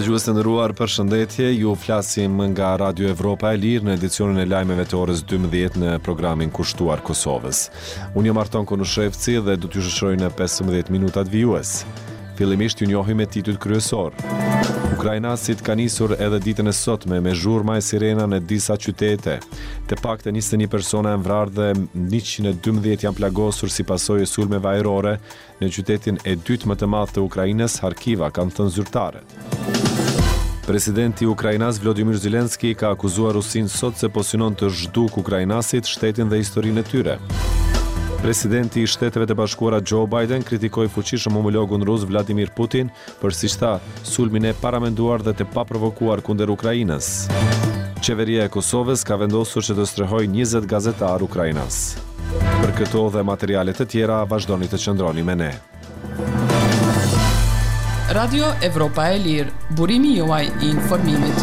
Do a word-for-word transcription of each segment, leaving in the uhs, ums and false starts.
Dëgjues të nderuar, përshëndetje. Ju flasim nga Radio Evropa e Lirë në edicionin e lajmeve të orës dymbëdhjetë në programin kushtuar Kosovës. Unë jam Arton Konushevci dhe do t'ju shoqëroj në pesëmbëdhjetë minutat vijues. Fillimisht ju njohim me titujt kryesor. Ukrainasit ka nisur edhe ditën e sotme me zhurma e sirena në disa qytete. Të paktën njëzet e një persona janë vrarë dhe njëqind e dymbëdhjetë janë plagosur si pasojë e sulmeve ajrore në qytetin e dytë më të madh të Ukrainës, Harkiva, kanë thënë zyrtarët. Presidenti i Ukrainas Volodymyr Zelensky ka akuzuar Rusinë sot se po synon të zhduk ukrainasit, shtetin dhe historinë e tyre. Presidenti i Shteteve të Bashkuara Joe Biden kritikoi fuqishëm homologun rus Vladimir Putin për, siç tha, sulmin e paramenduar dhe të paprovokuar kundër Ukrainës. Qeveria e Kosovës ka vendosur që të strehojë njëzet gazetar ukrainas. Për këto dhe materiale të tjera, vazhdoni të qëndroni me ne. Radio Evropa e Lirë, burimi juaj i informimit.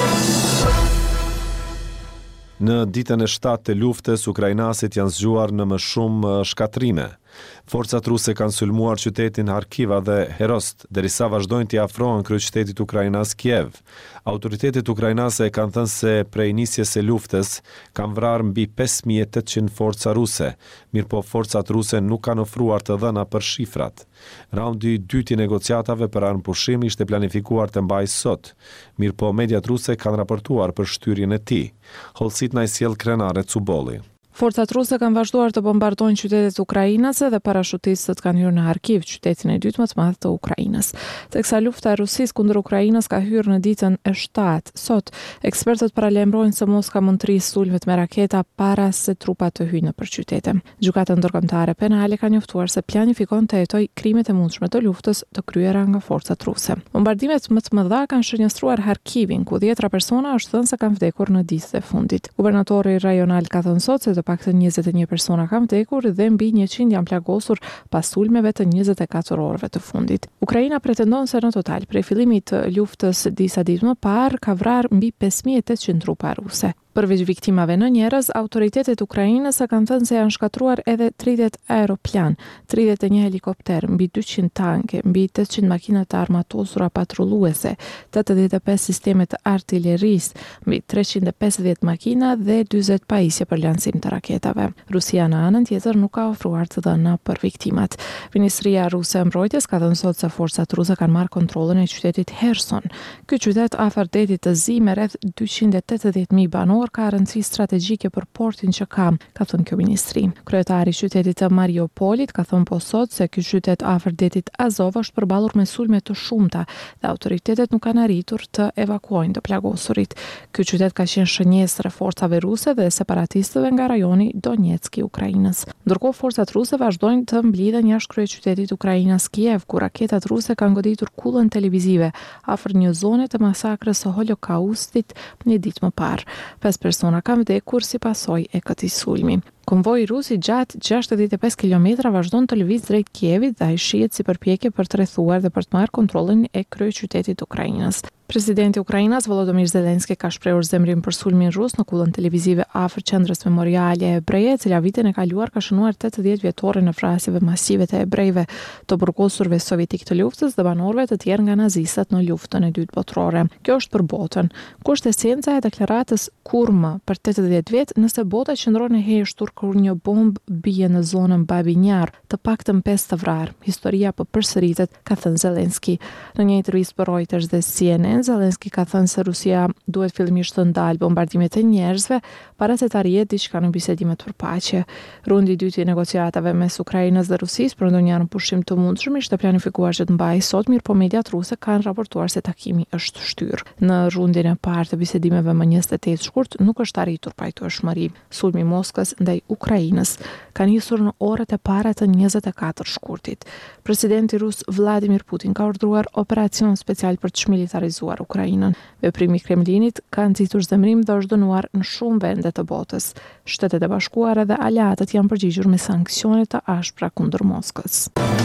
Në ditën e shtatë të luftës, ukrainasit janë zgjuar në më shumë shkatrime. Forcat ruse kanë sulmuar qytetin Harkiva dhe Herost, derisa vazhdojnë t'i afrohen kryeqytetit ukrainas Kiev. Autoritetet ukrainase kanë thënë se prej nisjes së luftës kanë vrarë mbi pesë mijë e tetëqind forca ruse, mirëpo forcat ruse nuk kanë ofruar të dhëna për shifrat. Raundi i dytë i negociatave për armëpushim ishte planifikuar të mbajë sot, mirëpo mediat ruse kanë raportuar për shtyrjen e tij. Holsit na i sjell Krenare Cubolli. Forcat ruse kanë vazhduar të bombardojnë qytetet ukrainase dhe parashutistët kanë hyrë në Harkiv, qytetin e dytë më të madh të Ukrainës. Teksa lufta e Rusisë kundër Ukrainës ka hyrë në ditën e shtatë, sot ekspertët paralajmërojnë se Moska mund të rrisë sulmet me raketa para se trupat të hyjnë nëpër qytete. Gjykata ndërkombëtare penale ka njoftuar se planifikon të hetojë krimet e mundshme të luftës të kryera nga forcat ruse. Bombardimet më të mëdha kanë shënjestruar Harkivin, ku dhjetra persona është thënë se kanë vdekur në ditët e fundit. Guvernatori rajonal ka thënë sot se të paktën njëzet e një persona kanë vdekur dhe mbi njëqind janë plagosur pas sulmeve të njëzet e katër orëve të fundit. Ukraina pretendon se në total prej fillimit të luftës disa ditë më parë ka vrarë mbi pesë mijë e tetëqind trupa ruse. Përveç viktimave në njerëz, autoritetet ukrainase kanë thënë se janë shkatruar edhe tridhjetë aeroplan, tridhjetë e një helikopter, mbi dyqind tanke, mbi tetëqind makina të armatosura patrulluese, tetëdhjetë e pesë sisteme të artillerisë, mbi treqind e pesëdhjetë makina dhe dyzet pajisje për lancim të raketave. Rusia në anën tjetër nuk ka ofruar të dhëna për viktimat. Ministria ruse e mbrojtjes ka thënë sot se forcat ruse kanë marrë kontrollin e qytetit Kherson. Ky qytet afër detit të Zi me rreth dyqind e tetëdhjetë mijë banor ka rëndësi strategjike për portin që ka, ka thënë kjo ministri. Kryetari i qytetit të Mariupolit ka thënë po sot se ky qytet afër detit Azov është përballur me sulme të shumta dhe autoritetet nuk kanë arritur të evakuojnë të plagosurit. Ky qytet ka qenë shënjesër e forcave ruse dhe separatistëve nga rajoni Donetsk i Ukrainës. Ndërkohë forcat ruse vazhdojnë të mblidhen jashtë kryeqytetit Ukrainas Kiev, ku raketat ruse kanë goditur kullën televizive afër një zone të masakrës së Holokaustit një ditë më parë. Pesë persona kanë vdekur si pasojë e këtij sulmi. Konvoji rus i gjatë gjashtëdhjetë e pesë kilometra vazhdon të lëviz drejt Kievit dhe ai shihet si përpjekje për të rrethuar dhe për të marrë kontrollin e kryeqytetit Ukrainës. Presidenti i Ukrainës Volodymyr Zelensky ka shprehur zemrim për sulmin rus në kullën televizive afër qendrës memoriale hebreje, e cila vitin e kaluar ka shënuar tetëdhjetë vjetore në vrasjeve masive të hebrejve, të burgosurve sovjetik të luftës dhe banorëve të tjerë nga nazistët në luftën e dytë botërore. Kjo është për botën. Ku është esenca e deklaratës kur më për tetëdhjetë vjet, nëse bota qëndron e heshtur kur një bomb bie në zonën Babinjar, të paktën pesë të vrarë. Historia po përsëritet, ka thënë Zelensky. Në një intervistë për Reuters dhe C N N, Zelensky ka thënë se Rusia duhet fillimisht të ndalë bombardimet e njerëzve para se të arrijë diçka në bisedimet për paqe. Rundi i dytë i negociatave mes Ukrainës dhe Rusisë për ndonjë armëpushim të mundshëm ishte planifikuar që të mbahej sot, mirë po mediat ruse kanë raportuar se takimi është shtyrë. Në rundin e parë të bisedimeve më njëzet e tetë shkurt nuk është arritur pajtueshmëri. Sulmi i Moskës ndaj Ukrainës ka nisur në orët e para të njëzet e katër shkurtit. Presidenti rus Vladimir Putin ka urdhëruar operacion special për të çmilitarizuar Ukrainën. Veprimi i Kremlinit ka nxitur zemrim dhe është dënuar në shumë vende të botës. Shtetet e Bashkuara dhe aleatët janë përgjigjur me sanksione të ashpra kundër Moskës.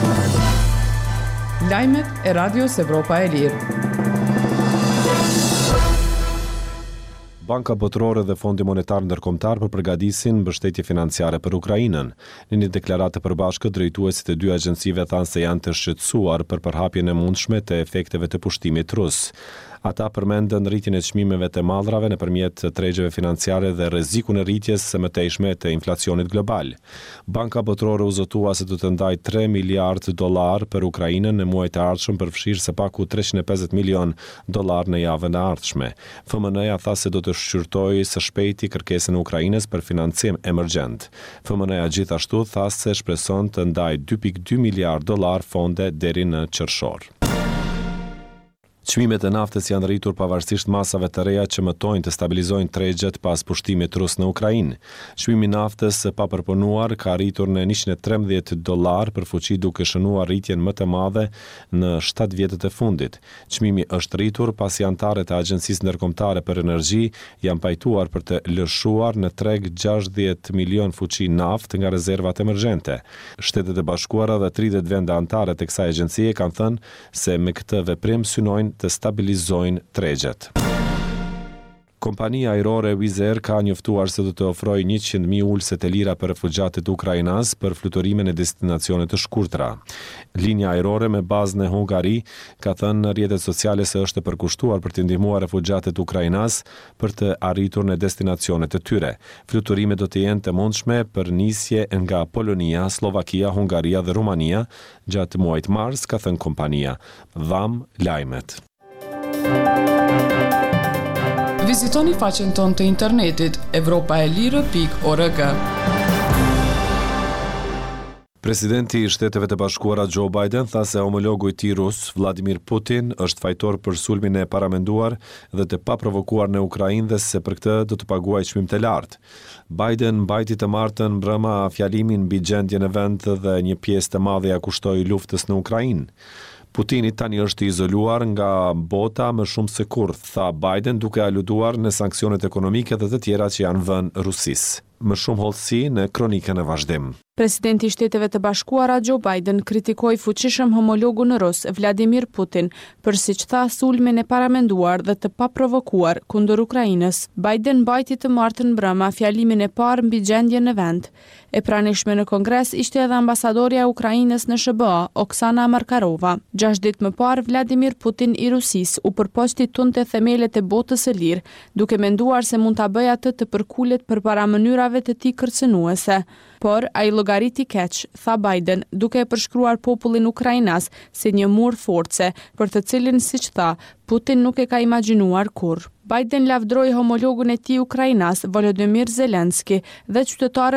Lajmet e Radios Evropa e Lirë. Banka Botërore dhe Fondi Monetar Ndërkombëtar përgatisin mbështetje financiare për Ukrainën. Në një deklaratë të përbashkët, drejtuesit e dy agjencive thanë se janë të shqetësuar për përhapjen e mundshme të efekteve të pushtimit rus. Ata përmendën rritjen e çmimeve të mallrave nëpërmjet tregjeve financiare dhe rrezikun e rritjes së mëtejshme të inflacionit global. Banka Botërore u zotua se do të ndajë tre miliardë dollar për Ukrainën në muajt e ardhshëm, përfshirë së paku treqind e pesëdhjetë milion dollar në javën e ardhshme. F M N-ja tha se do të shqyrtojë së shpejti kërkesën e Ukrainës për financim emergjent. F M N-ja gjithashtu tha se shpreson të ndajë dy pikë dy miliardë dollar fonde deri në qershor. Çmimet e naftës janë rritur pavarësisht masave të reja që mëtojnë të stabilizojnë tregjet pas pushtimit rus në Ukrainë. Çmimi i naftës së papërpunuar ka rritur në njëqind e trembëdhjetë dollar për fuqi, duke shënuar rritjen më të madhe në shtatë vjetët e fundit. Çmimi është rritur pasi anëtarët e Agjencisë Ndërkombëtare për Energji janë pajtuar për të lëshuar në treg gjashtëdhjetë milion fuqi naftë nga rezervat emergjente. Shtetet e Bashkuara dhe tridhjetë vende anëtare të kësaj agjencie kanë thënë se me këtë veprim synojnë të stabilizojnë tregjet. Kompania ajrore Wizz Air ka njoftuar se do të ofrojë njëqind mijë ulse të lira për refugjatët ukrainas për fluturime në destinacione të shkurtra. Linja ajrore me bazë në Hungari ka thënë në rrjetet sociale se është e përkushtuar për të ndihmuar refugjatët ukrainas për të arritur në destinacionet e tyre. Fluturimet do të jenë të mundshme për nisje nga Polonia, Slovakia, Hungaria dhe Rumania gjatë muajit mars, ka thënë kompania. Dham lajmet. Vizitoni faqen tonë të internetit evropaelire pikë org. Presidenti i Shteteve të Bashkuara Joe Biden tha se homologu i tij rus, Vladimir Putin, është fajtor për sulmin e paramenduar dhe të paprovokuar në Ukrainë dhe se për këtë do të paguajë çmim të lartë. Biden mbajti të martën mbrëmë fjalimin mbi gjendjen e vend dhe një pjesë të madhe ja kushtoi luftës në Ukrainë. Putini tani është izoluar nga bota më shumë se kurrë, tha Biden, duke aluduar në sanksionet ekonomike dhe të tjera që janë vënë Rusisë. Më shumë hollësi në kronikën e vazhdim. Presidenti i Shteteve të Bashkuara Joe Biden kritikoi fuqishëm homologun rus Vladimir Putin për, siç tha, sulmin e paramenduar dhe të paprovokuar kundër Ukrainës. Biden mbajti të martën mbrëmë fjalimin e parë mbi gjendjen në vend. E pranishme në Kongres ishte edhe ambasadorja e Ukrainës në S B A, Oksana Markarova. Gjashtë ditë më parë, Vladimir Putin i Rusisë u përpoqti tunte themelet e botës së lirë, duke menduar se mund ta bëjë atë të përkulet përpara mënyrave të tij kërcënuese. Por ai llogariti keq, tha Biden, duke e përshkruar popullin ukrainas si një mur force, për të cilin, siç tha, Putin nuk e ka imagjinuar kurrë. Biden lavdroi homologun e tij ukrainas, Volodymyr Zelenski, dhe qytetarët